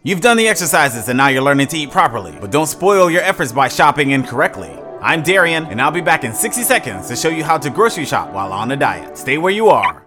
You've done the exercises and now you're learning to eat properly, but don't spoil your efforts by shopping incorrectly. I'm Darian, and I'll be back in 60 seconds to show you how to grocery shop while on a diet. Stay where you are.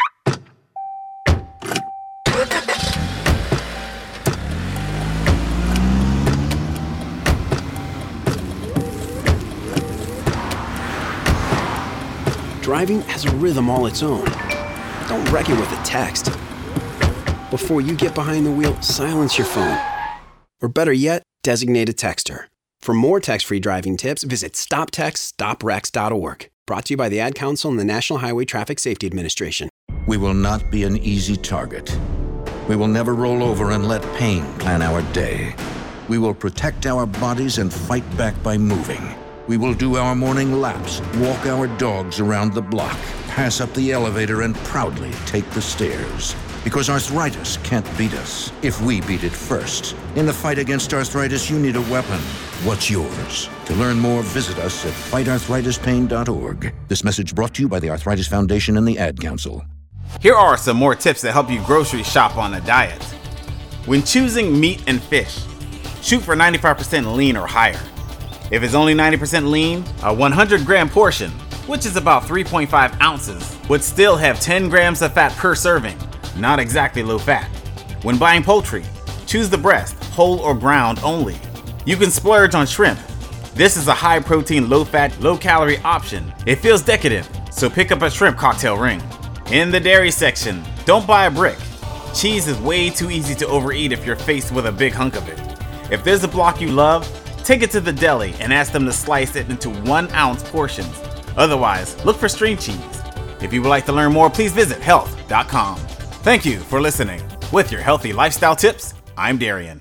Driving has a rhythm all its own. Don't wreck it with a text. Before you get behind the wheel, silence your phone. Or better yet, designate a texter. For more text-free driving tips, visit stoptextstoprex.org. Brought to you by the Ad Council and the National Highway Traffic Safety Administration. We will not be an easy target. We will never roll over and let pain plan our day. We will protect our bodies and fight back by moving. We will do our morning laps, walk our dogs around the block, pass up the elevator, and proudly take the stairs. Because arthritis can't beat us if we beat it first. In the fight against arthritis, you need a weapon. What's yours? To learn more, visit us at fightarthritispain.org. This message brought to you by the Arthritis Foundation and the Ad Council. Here are some more tips that help you grocery shop on a diet. When choosing meat and fish, shoot for 95% lean or higher. If it's only 90% lean, a 100-gram portion, which is about 3.5 ounces, would still have 10 grams of fat per serving. Not exactly low fat. When buying poultry, choose the breast, whole or ground only. You can splurge on shrimp. This is a high protein, low fat, low calorie option. It feels decadent, so pick up a shrimp cocktail ring. In the dairy section, don't buy a brick. Cheese is way too easy to overeat if you're faced with a big hunk of it. If there's a block you love, take it to the deli and ask them to slice it into 1-ounce portions. Otherwise, look for string cheese. If you would like to learn more, please visit health.com. Thank you for listening. With your healthy lifestyle tips, I'm Darian.